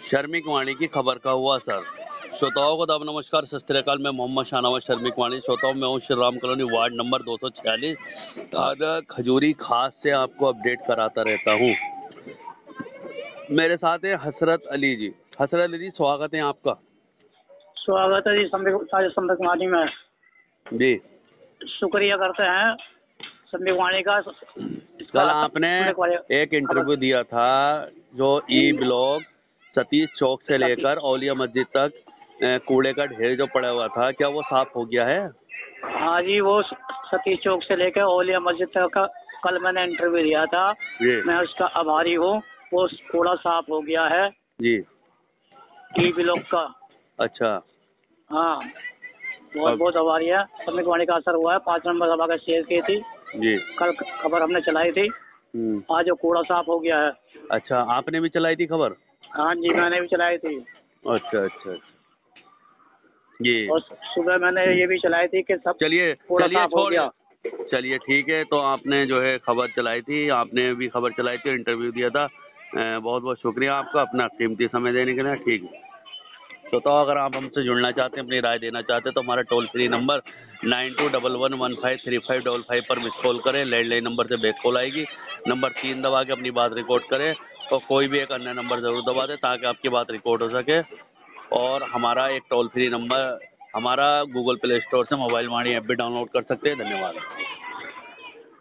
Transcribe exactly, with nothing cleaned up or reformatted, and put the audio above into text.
शर्मिक वाणी की खबर का हुआ असर। श्रोताओं को दाब नमस्कार, सत श्री अकाल। मैं मोहम्मद शाहनवाज शर्मिक वाणी। श्रोताओं, मैं हूँ Shri Ram colony, ward number दो सौ छियालीस, ताजा खजूरी खास से आपको अपडेट कराता रहता हूँ। मेरे साथ है हसरत अली जी। हसरत अली जी, स्वागत है आपका। स्वागत है जी संबिक वाणी में जी। शुक्रिया करते हैं संबिक वाणी का। कल आपने एक इंटरव्यू दिया था जो ई ब्लॉक सतीश चौक से लेकर औलिया मस्जिद तक कूड़े का ढेर जो पड़ा हुआ था, क्या वो साफ हो गया है? हाँ जी, वो सतीश चौक से लेकर औलिया मस्जिद तक का कल मैंने इंटरव्यू दिया था। मैं उसका आभारी हूँ। वो कूड़ा साफ हो गया है जी, ई ब्लॉक का। अच्छा, हाँ, बहुत बहुत आभारी है। संबिक वाणी का असर हुआ है। पाँच नंबर सभा का शेयर की थी जी, कल खबर हमने चलाई थी। आज वो कूड़ा साफ हो गया है। अच्छा, आपने भी चलाई थी खबर? हाँ जी, मैंने भी चलाई थी। अच्छा अच्छा जी। और सुबह मैंने ये भी चलाई थी कि सब चलिए चलिए छोड़ चलिए ठीक है। तो आपने जो है खबर चलाई थी, आपने भी खबर चलाई थी, इंटरव्यू दिया था। बहुत बहुत शुक्रिया आपका अपना कीमती समय देने के लिए। ठीक है। तो, तो अगर आप हमसे जुड़ना चाहते हैं, अपनी राय देना चाहते हैं, तो हमारा toll free number nine two double one one five three five double five पर मिस कॉल करें। लैंडलाइन नंबर से बैक कॉल आएगी। नंबर तीन दबा के अपनी बात रिकॉर्ड करें और कोई भी एक अन्य नंबर ज़रूर दबा दें ताकि आपकी बात रिकॉर्ड हो सके। और हमारा एक टोल फ्री नंबर, हमारा गूगल प्ले स्टोर से मोबाइल वाणी ऐप भी डाउनलोड कर सकते हैं। धन्यवाद।